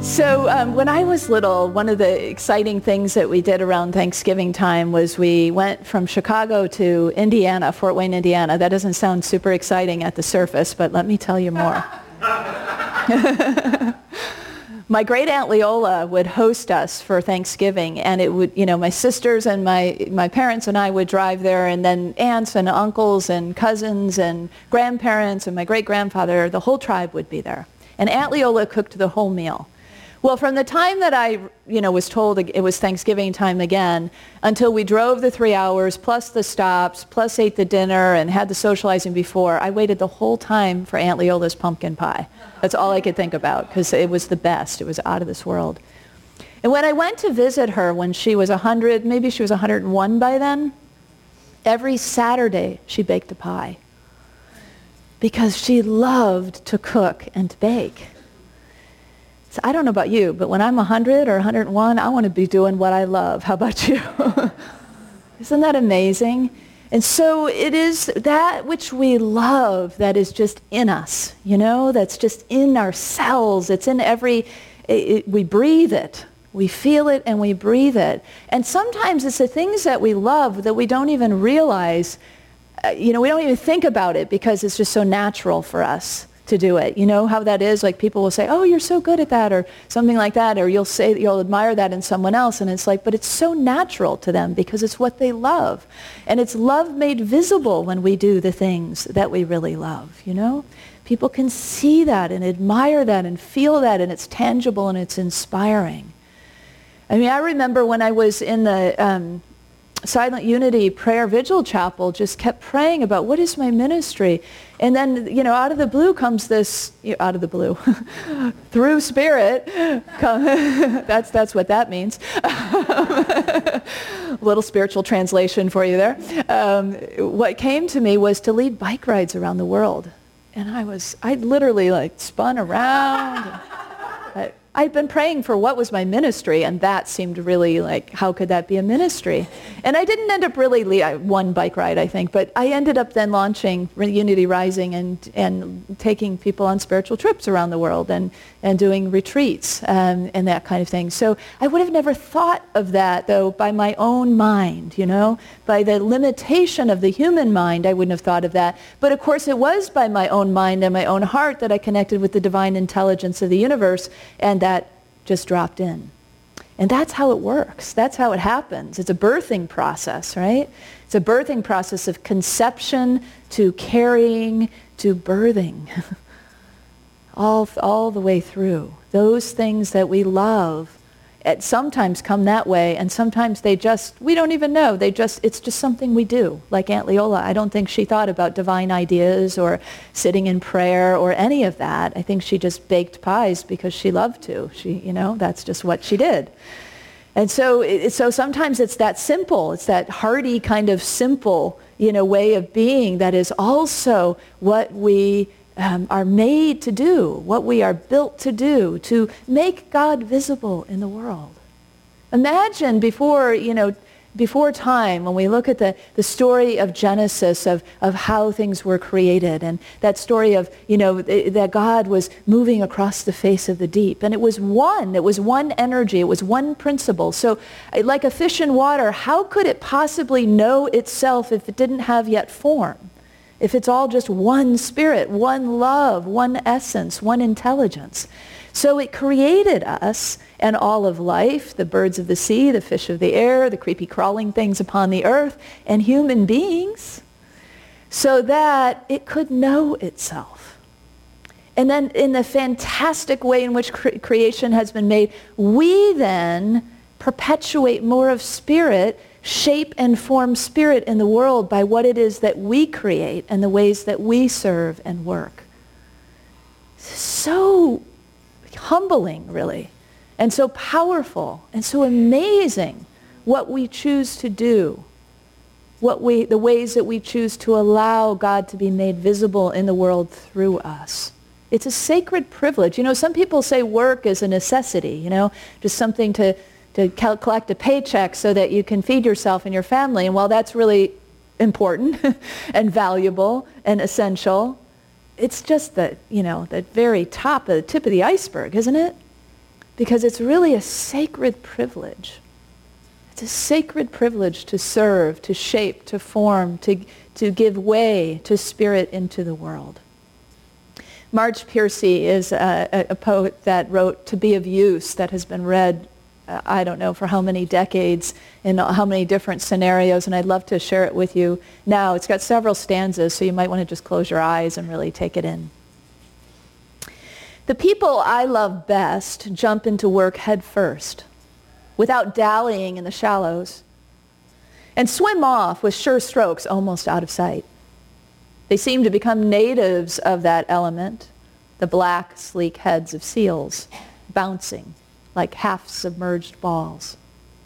So when I was little, one of the exciting things that we did around Thanksgiving time was we went from Chicago to Indiana, Fort Wayne, Indiana. That doesn't sound super exciting at the surface, but let me tell you more. My great aunt Leola would host us for Thanksgiving, and it would, my sisters and my parents and I would drive there, and then aunts and uncles and cousins and grandparents and my great-grandfather, the whole tribe would be there. And Aunt Leola cooked the whole meal. Well, from the time that I, was told it was Thanksgiving time again, until we drove the 3 hours, plus the stops, plus ate the dinner and had the socializing before, I waited the whole time for Aunt Leola's pumpkin pie. That's all I could think about, because it was the best. It was out of this world. And when I went to visit her when she was 100, maybe she was 101 by then, every Saturday she baked a pie, because she loved to cook and to bake. I don't know about you, but when I'm 100 or 101, I want to be doing what I love. How about you? Isn't that amazing? And so it is that which we love that is just in us, that's just in our cells. It's in we breathe it. We feel it and we breathe it. And sometimes it's the things that we love that we don't even realize, we don't even think about it because it's just so natural for us to do it. You know how that is? Like people will say, oh, you're so good at that, or something like that, or you'll admire that in someone else, and it's like, but it's so natural to them because it's what they love. And it's love made visible when we do the things that we really love, People can see that and admire that and feel that, and it's tangible and it's inspiring. I remember when I was in the Silent Unity Prayer Vigil Chapel, just kept praying about what is my ministry. And then, out of the blue comes this, out of the blue, through Spirit, that's what that means. Little spiritual translation for you there. What came to me was to lead bike rides around the world. And I literally spun around. I'd been praying for what was my ministry, and that seemed really how could that be a ministry? And I didn't end up really one bike ride, I think, but I ended up then launching Unity Rising and taking people on spiritual trips around the world and doing retreats and that kind of thing. So I would have never thought of that, though, by my own mind, By the limitation of the human mind, I wouldn't have thought of that. But of course, it was by my own mind and my own heart that I connected with the divine intelligence of the universe, and that just dropped in. And that's how it works. That's how it happens. It's a birthing process, right? It's a birthing process of conception to carrying to birthing. all the way through. Those things that we love sometimes come that way, and sometimes we don't even know. It's just something we do. Like Aunt Leola, I don't think she thought about divine ideas or sitting in prayer or any of that. I think she just baked pies because she loved to. That's just what she did. And so sometimes it's that simple. It's that hearty kind of simple, way of being that is also what we are made to do, what we are built to do, to make God visible in the world. Imagine before time, when we look at the story of Genesis, of how things were created, and that story of, that God was moving across the face of the deep. And it was one energy, it was one principle. So like a fish in water, how could it possibly know itself if it didn't have yet form? If it's all just one spirit, one love, one essence, one intelligence. So it created us and all of life, the birds of the sea, the fish of the air, the creepy crawling things upon the earth, and human beings, so that it could know itself. And then in the fantastic way in which creation has been made, we then perpetuate more of spirit, shape and form spirit in the world by what it is that we create and the ways that we serve and work. So humbling, really, and so powerful and so amazing what we choose to do, the ways that we choose to allow God to be made visible in the world through us. It's a sacred privilege. Some people say work is a necessity, just something to collect a paycheck so that you can feed yourself and your family. And while that's really important and valuable and essential, it's just the very top, the tip of the iceberg, isn't it? because it's really a sacred privilege. It's a sacred privilege to serve, to shape, to form, to give way to Spirit into the world. Marge Piercy is a poet that wrote To Be of Use, that has been read, I don't know for how many decades, in how many different scenarios, and I'd love to share it with you now. It's got several stanzas, so you might want to just close your eyes and really take it in. The people I love best jump into work head first, without dallying in the shallows, and swim off with sure strokes almost out of sight. They seem to become natives of that element, the black, sleek heads of seals, bouncing like half-submerged balls.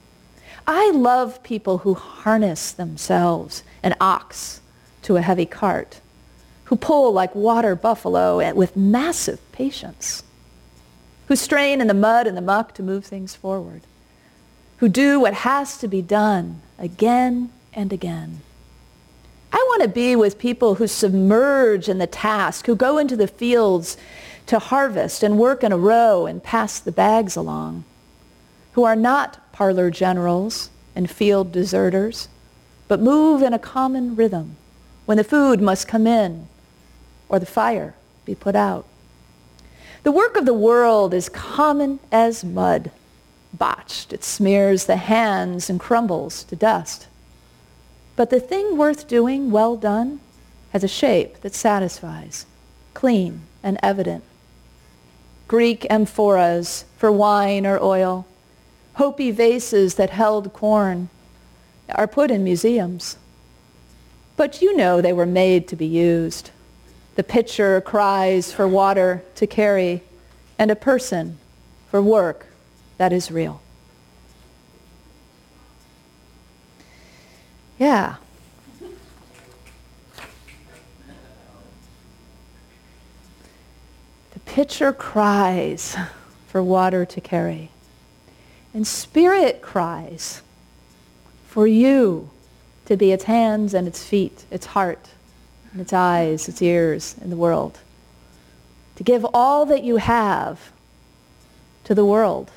I love people who harness themselves, an ox, to a heavy cart, who pull like water buffalo with massive patience, who strain in the mud and the muck to move things forward, who do what has to be done again and again. I want to be with people who submerge in the task, who go into the fields to harvest and work in a row and pass the bags along, who are not parlor generals and field deserters, but move in a common rhythm when the food must come in or the fire be put out. The work of the world is common as mud. Botched, it smears the hands and crumbles to dust. But the thing worth doing, well done, has a shape that satisfies, clean and evident. Greek amphoras for wine or oil, Hopi vases that held corn, are put in museums. But you know they were made to be used. The pitcher cries for water to carry, and a person for work that is real. Yeah. The pitcher cries for water to carry, and Spirit cries for you to be its hands and its feet, its heart, and its eyes, its ears in the world. To give all that you have to the world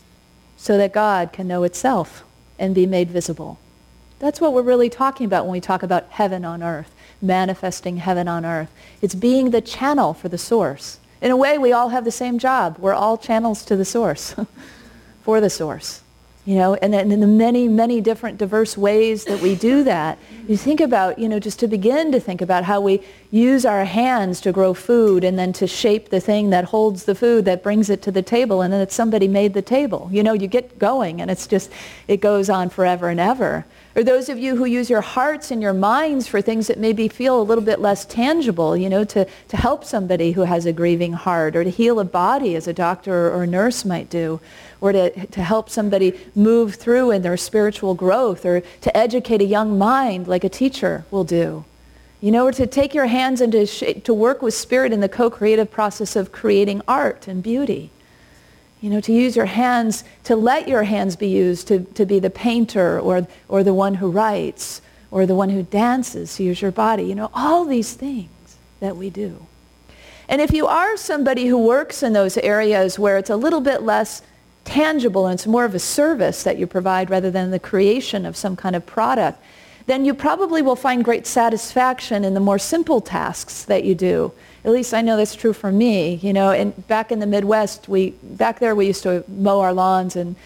so that God can know itself and be made visible. That's what we're really talking about when we talk about heaven on earth, manifesting heaven on earth. It's being the channel for the source. In a way, we all have the same job. We're all channels to the source, for the source. You know, and in the many, many different diverse ways that we do that, you think about, you know, just to begin to think about how we use our hands to grow food and then to shape the thing that holds the food, that brings it to the table, and then it's somebody made the table. You know, you get going and it's just, it goes on forever and ever. Or those of you who use your hearts and your minds for things that maybe feel a little bit less tangible, you know, to help somebody who has a grieving heart, or to heal a body as a doctor or a nurse might do, or to help somebody move through in their spiritual growth, or to educate a young mind like a teacher will do. You know, or to take your hands and to work with Spirit in the co-creative process of creating art and beauty. You know, to use your hands, to let your hands be used to be the painter or the one who writes or the one who dances, to use your body. You know, all these things that we do. And if you are somebody who works in those areas where it's a little bit less tangible and it's more of a service that you provide rather than the creation of some kind of product, then you probably will find great satisfaction in the more simple tasks that you do. At least I know that's true for me. You know, and back in the Midwest, back there we used to mow our lawns and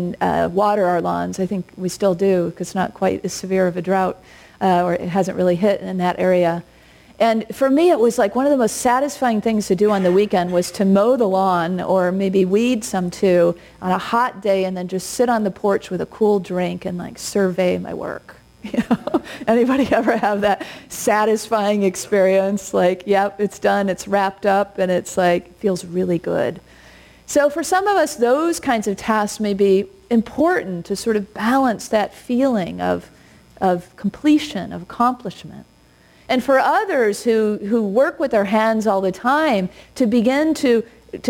water our lawns. I think we still do, because it's not quite as severe of a drought, or it hasn't really hit in that area. And for me, it was like one of the most satisfying things to do on the weekend was to mow the lawn, or maybe weed some too, on a hot day, and then just sit on the porch with a cool drink and like survey my work. You know? Anybody ever have that satisfying experience? Like, yep, it's done, it's wrapped up, and it's like, feels really good. So for some of us, those kinds of tasks may be important to sort of balance that feeling of completion, of accomplishment. And for others who work with their hands all the time, to begin to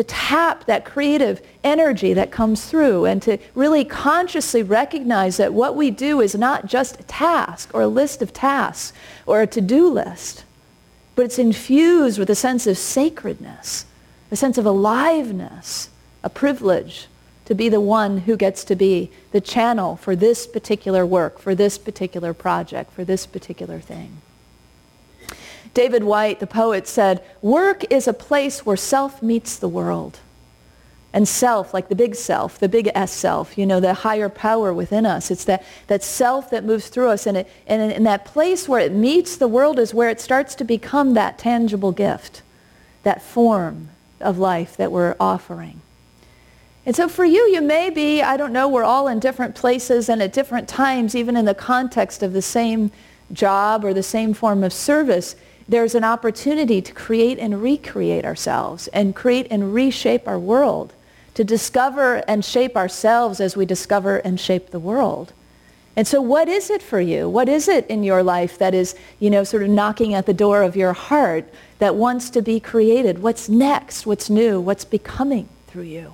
tap that creative energy that comes through, and to really consciously recognize that what we do is not just a task or a list of tasks or a to-do list, but it's infused with a sense of sacredness, a sense of aliveness, a privilege, to be the one who gets to be the channel for this particular work, for this particular project, for this particular thing. David Whyte, the poet, said, "Work is a place where self meets the world." And self, like the big S self, the higher power within us. It's that self that moves through us. And in that place where it meets the world is where it starts to become that tangible gift, that form of life that we're offering. And so for you, you may be, I don't know, we're all in different places and at different times, even in the context of the same job or the same form of service, there's an opportunity to create and recreate ourselves and create and reshape our world, to discover and shape ourselves as we discover and shape the world. And so what is it for you? What is it in your life that is, sort of knocking at the door of your heart that wants to be created? What's next? What's new? What's becoming through you?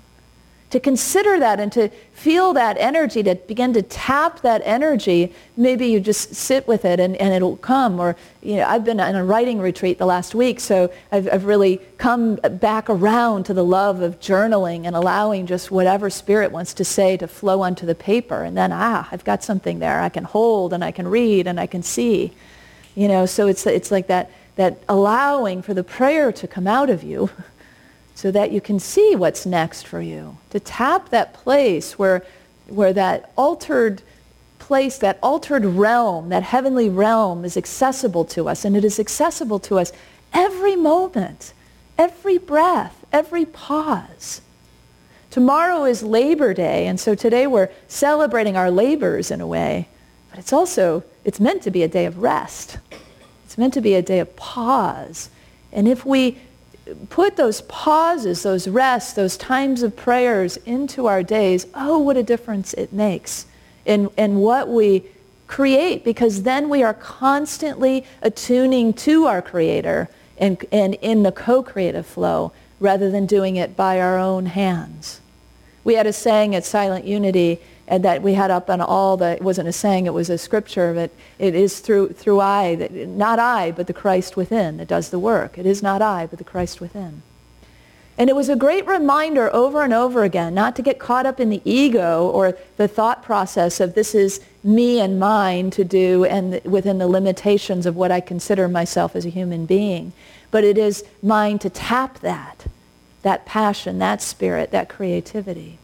To consider that and to feel that energy, to begin to tap that energy, maybe you just sit with it and it'll come. Or, I've been on a writing retreat the last week, so I've really come back around to the love of journaling and allowing just whatever spirit wants to say to flow onto the paper. And then, I've got something there I can hold and I can read and I can see. So it's like that allowing for the prayer to come out of you, so that you can see what's next for you. To tap that place where that altered place, that altered realm, that heavenly realm is accessible to us. And it is accessible to us every moment, every breath, every pause. Tomorrow is Labor Day, and so today we're celebrating our labors in a way. But it's meant to be a day of rest. It's meant to be a day of pause. And if we put those pauses, those rests, those times of prayers into our days, what a difference it makes in what we create, because then we are constantly attuning to our Creator and in the co-creative flow rather than doing it by our own hands. We had a saying at Silent Unity and that we had up on it wasn't a saying, it was a scripture, that it is through not I, but the Christ within that does the work. It is not I, but the Christ within. And it was a great reminder over and over again not to get caught up in the ego or the thought process of this is me and mine to do and within the limitations of what I consider myself as a human being. But it is mine to tap that passion, that spirit, that creativity.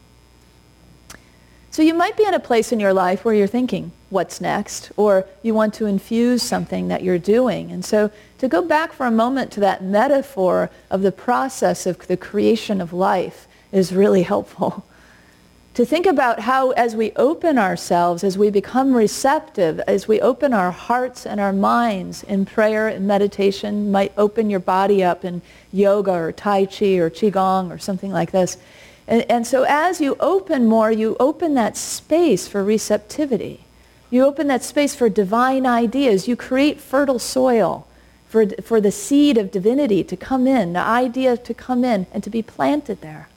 So you might be in a place in your life where you're thinking, what's next? Or you want to infuse something that you're doing. And so to go back for a moment to that metaphor of the process of the creation of life is really helpful. To think about how as we open ourselves, as we become receptive, as we open our hearts and our minds in prayer and meditation, might open your body up in yoga or Tai Chi or Qigong or something like this. And so as you open more, you open that space for receptivity. You open that space for divine ideas. You create fertile soil for the seed of divinity to come in, the idea to come in and to be planted there.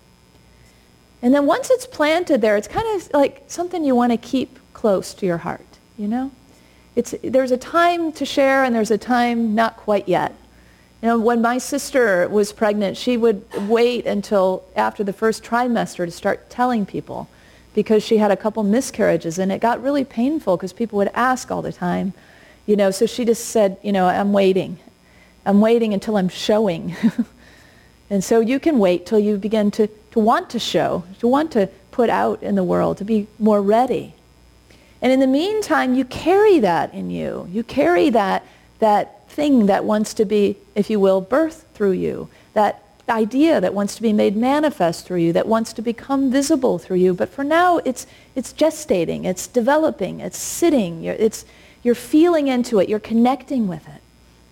And then once it's planted there, it's kind of like something you want to keep close to your heart, There's a time to share and there's a time not quite yet. When my sister was pregnant, she would wait until after the first trimester to start telling people because she had a couple miscarriages, and it got really painful because people would ask all the time. So she just said, I'm waiting. I'm waiting until I'm showing. And so you can wait till you begin to want to show, to want to put out in the world, to be more ready. And in the meantime, you carry that in you. You carry that thing that wants to be, if you will, birthed through you, that idea that wants to be made manifest through you, that wants to become visible through you. But for now, it's gestating, it's developing, it's sitting, you're feeling into it, you're connecting with it.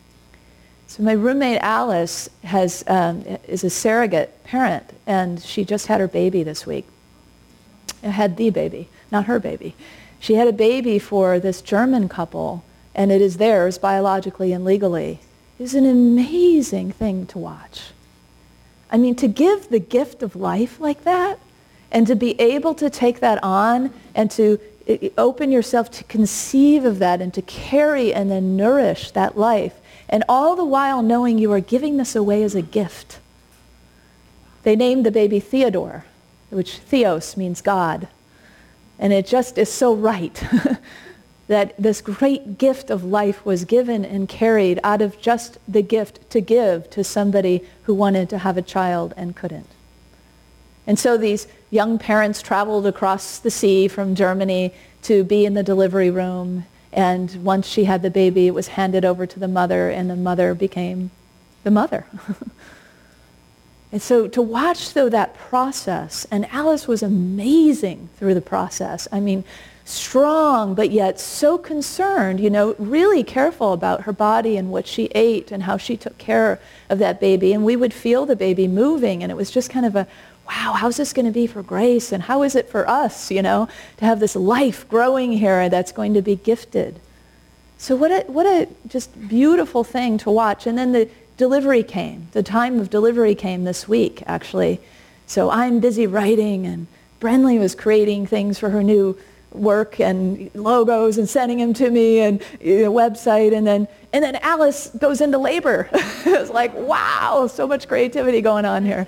So my roommate Alice is a surrogate parent, and she just had her baby this week. Had the baby, not her baby. She had a baby for this German couple, and it is theirs biologically and legally. It is an amazing thing to watch. I mean, to give the gift of life like that, and to be able to take that on, and to open yourself to conceive of that, and to carry and then nourish that life, and all the while knowing you are giving this away as a gift. They named the baby Theodore. which theos means God. And it just is so right that this great gift of life was given and carried out of just the gift to give to somebody who wanted to have a child and couldn't. And so these young parents traveled across the sea from Germany to be in the delivery room. And once she had the baby, it was handed over to the mother, and the mother became the mother. And so to watch, though, that process, and Alice was amazing through the process. I mean, strong, but yet so concerned, really careful about her body and what she ate and how she took care of that baby. And we would feel the baby moving, and it was just kind of a, wow, how's this going to be for Grace? And how is it for us, to have this life growing here that's going to be gifted? So what a just beautiful thing to watch. And then the delivery came. The time of delivery came this week, actually. So I'm busy writing, and Brenly was creating things for her new work and logos and sending them to me and a website. And then Alice goes into labor. It was like, wow, so much creativity going on here.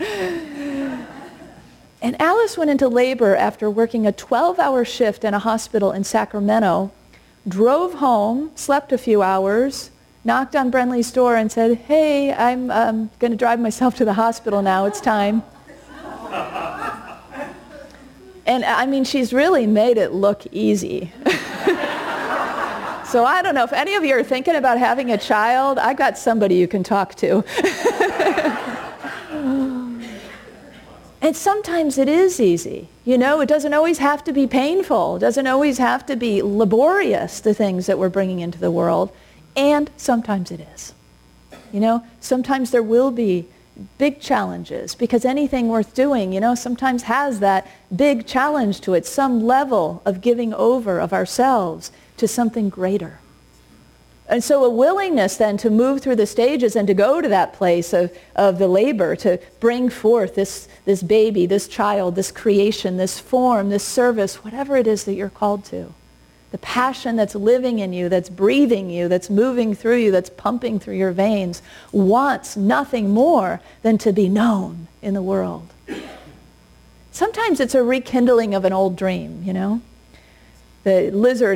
And Alice went into labor after working a 12-hour shift in a hospital in Sacramento, drove home, slept a few hours, knocked on Brenly's door and said, hey, I'm going to drive myself to the hospital now. It's time. And I mean, she's really made it look easy. So I don't know, if any of you are thinking about having a child, I got somebody you can talk to. And sometimes it is easy. It doesn't always have to be painful. It doesn't always have to be laborious, the things that we're bringing into the world. And sometimes it is. Sometimes there will be big challenges, because anything worth doing, sometimes has that big challenge to it, some level of giving over of ourselves to something greater. And so a willingness then to move through the stages and to go to that place of the labor, to bring forth this baby, this child, this creation, this form, this service, whatever it is that you're called to. The passion that's living in you, that's breathing you, that's moving through you, that's pumping through your veins, wants nothing more than to be known in the world. Sometimes it's a rekindling of an old dream, The lizard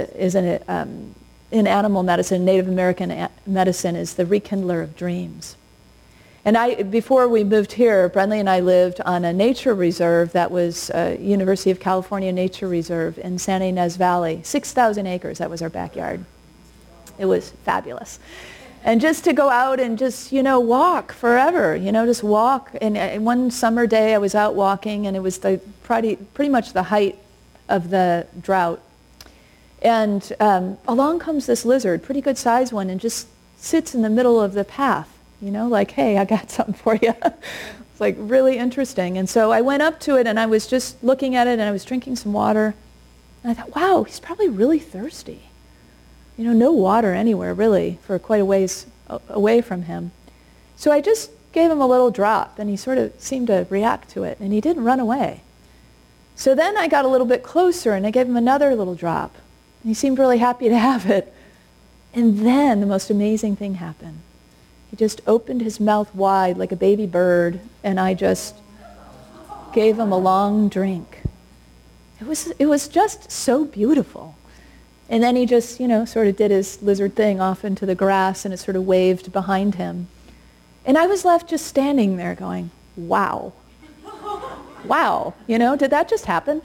in animal medicine, Native American medicine, is the rekindler of dreams. And before we moved here, Brenly and I lived on a nature reserve that was University of California Nature Reserve in San Ynez Valley. 6,000 acres, that was our backyard. It was fabulous. And just to go out and just, walk forever, just walk. And one summer day I was out walking, and it was pretty much the height of the drought. And along comes this lizard, pretty good sized one, and just sits in the middle of the path. Like, hey, I got something for you. It's like really interesting. And so I went up to it, and I was just looking at it, and I was drinking some water. And I thought, wow, he's probably really thirsty. No water anywhere, really, for quite a ways away from him. So I just gave him a little drop, and he sort of seemed to react to it, and he didn't run away. So then I got a little bit closer, and I gave him another little drop. And he seemed really happy to have it. And then the most amazing thing happened. He just opened his mouth wide like a baby bird, and I just gave him a long drink. It was just so beautiful. And then he just, sort of did his lizard thing off into the grass, and it sort of waved behind him. And I was left just standing there going, wow. Wow, did that just happen?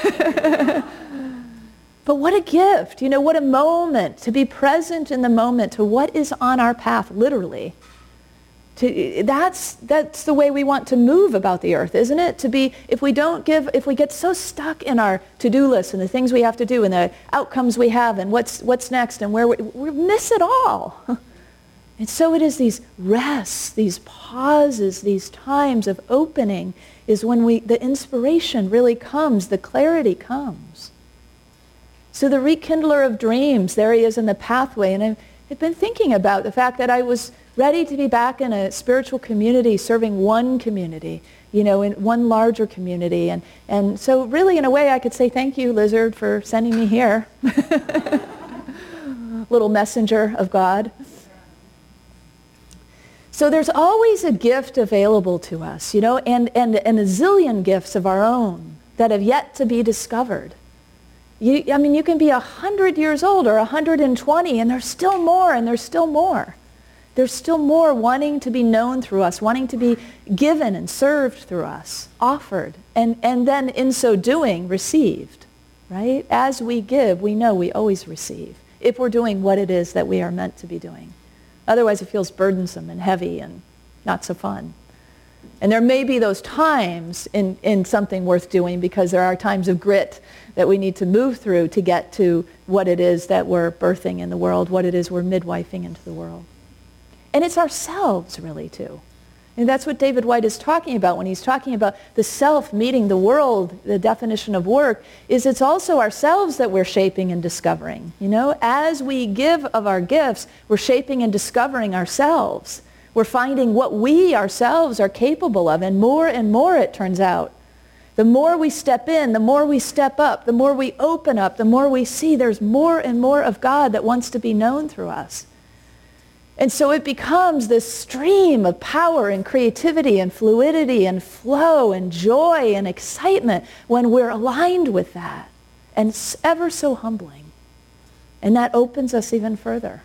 But what a gift, what a moment to be present in the moment to what is on our path, literally. That's the way we want to move about the earth, isn't it? To be, if we get so stuck in our to-do list and the things we have to do and the outcomes we have and what's next and where we miss it all. And so it is these rests, these pauses, these times of opening is when the inspiration really comes, the clarity comes. So the rekindler of dreams, there he is in the pathway. And I've been thinking about the fact that I was ready to be back in a spiritual community, serving one community, in one larger community. And so really, in a way, I could say thank you, Lizard, for sending me here. Little messenger of God. So there's always a gift available to us, you know, and a zillion gifts of our own that have yet to be discovered. I mean, you can be 100 years old or 120, and there's still more, and there's still more. There's still more wanting to be known through us, wanting to be given and served through us, offered, and then in so doing, received, right? As we give, we know we always receive, if we're doing what it is that we are meant to be doing. Otherwise, it feels burdensome and heavy and not so fun. And there may be those times in something worth doing, because there are times of grit that we need to move through to get to what it is that we're birthing in the world, what it is we're midwifing into the world. And it's ourselves, really, too. And that's what David Whyte is talking about when he's talking about the self meeting the world. The definition of work is it's also ourselves that we're shaping and discovering. You know, as we give of our gifts, we're shaping and discovering ourselves. We're finding what we ourselves are capable of, and more, it turns out. The more we step in, the more we step up, the more we open up, the more we see there's more and more of God that wants to be known through us. And so it becomes this stream of power and creativity and fluidity and flow and joy and excitement when we're aligned with that. And it's ever so humbling. And that opens us even further.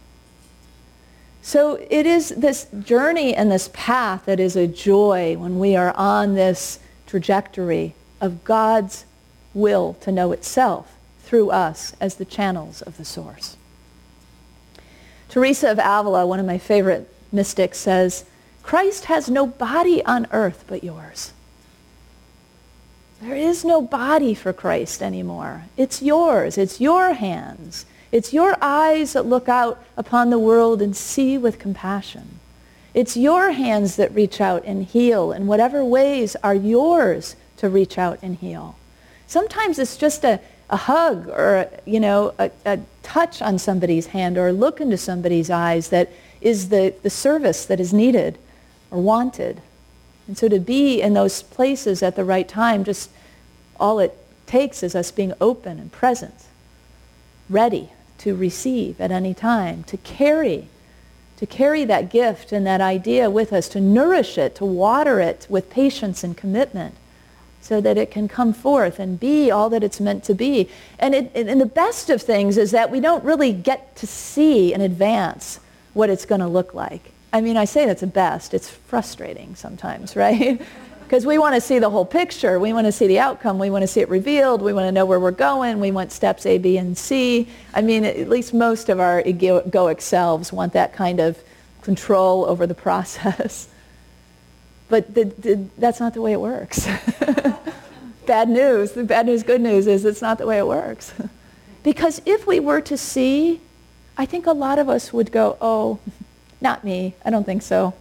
So it is this journey and this path that is a joy when we are on this trajectory of God's will to know itself through us as the channels of the source. Teresa of Avila, one of my favorite mystics, says, Christ has no body on earth but yours. There is no body for Christ anymore. It's yours. It's your hands. It's your eyes that look out upon the world and see with compassion. It's your hands that reach out and heal in whatever ways are yours to reach out and heal. Sometimes it's just a hug or, you know, a touch on somebody's hand or a look into somebody's eyes that is the service that is needed or wanted. And so to be in those places at the right time, just all it takes is us being open and present, ready to receive at any time, to carry that gift and that idea with us, to nourish it, to water it with patience and commitment, so that it can come forth and be all that it's meant to be. And the best of things is that we don't really get to see in advance what it's going to look like. I mean, I say that's the best. It's frustrating sometimes, right? Because we want to see the whole picture. We want to see the outcome. We want to see it revealed. We want to know where we're going. We want steps A, B, and C. I mean, at least most of our egoic selves want that kind of control over the process. But that's not the way it works. Bad news. The bad news, good news is it's not the way it works. Because if we were to see, I think a lot of us would go, oh, not me. I don't think so.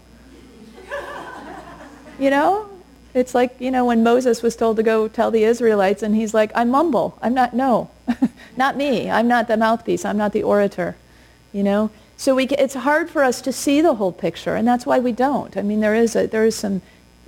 You know? It's like, you know, when Moses was told to go tell the Israelites, and he's like, I mumble. I'm not, no, not me. I'm not the mouthpiece. I'm not the orator. You know? So it's hard for us to see the whole picture, and that's why we don't. I mean, there's some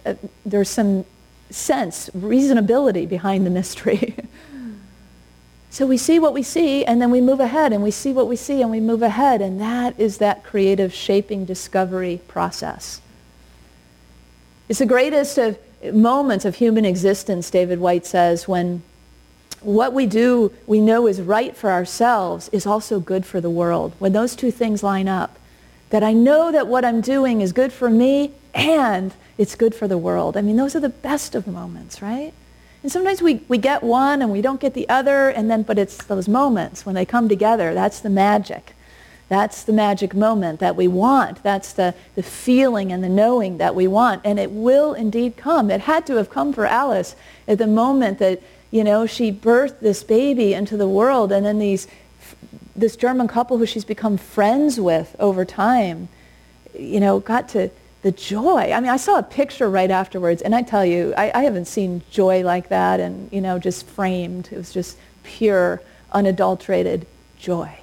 sense, reasonability behind the mystery. So we see what we see, and then we move ahead, and we see what we see, and we move ahead, and that is that creative shaping discovery process. It's the greatest of moments of human existence, David Whyte says, when what we do we know is right for ourselves is also good for the world. When those two things line up, that I know that what I'm doing is good for me and it's good for the world. I mean, those are the best of moments, right? And sometimes we get one and we don't get the other, but it's those moments when they come together, that's the magic. That's the magic moment that we want. That's the feeling and the knowing that we want. And it will indeed come. It had to have come for Alice at the moment that, you know, she birthed this baby into the world, and then this German couple who she's become friends with over time, you know, got to the joy. I mean, I saw a picture right afterwards, and I tell you, I haven't seen joy like that and, you know, just framed. It was just pure, unadulterated joy.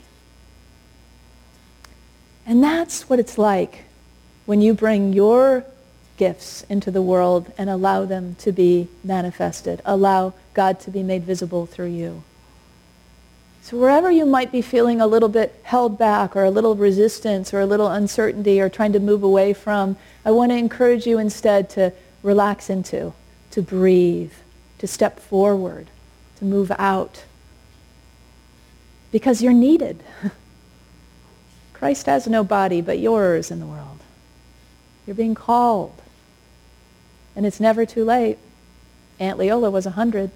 And that's what it's like when you bring your gifts into the world and allow them to be manifested. Allow God to be made visible through you. So wherever you might be feeling a little bit held back or a little resistance or a little uncertainty or trying to move away from, I want to encourage you instead to relax into, to breathe, to step forward, to move out. Because you're needed. Christ has no body but yours in the world. You're being called. And it's never too late. Aunt Leola was 100.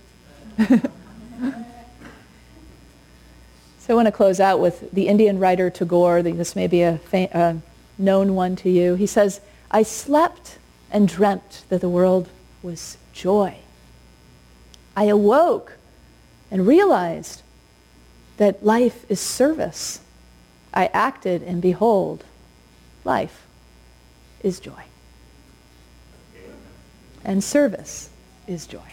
So I want to close out with the Indian writer Tagore. This may be a known one to you. He says, I slept and dreamt that the world was joy. I awoke and realized that life is service. I acted, and behold, life is joy. And service is joy.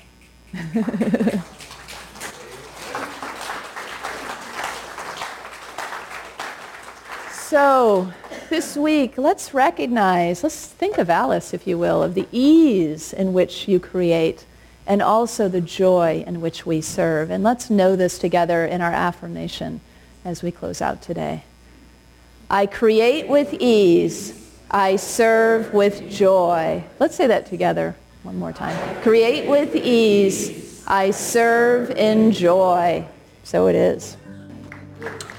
So this week, let's think of Alice, if you will, of the ease in which you create and also the joy in which we serve. And let's know this together in our affirmation as we close out today. I create with ease. I serve with joy. Let's say that together one more time. Create with ease. I serve in joy. So it is.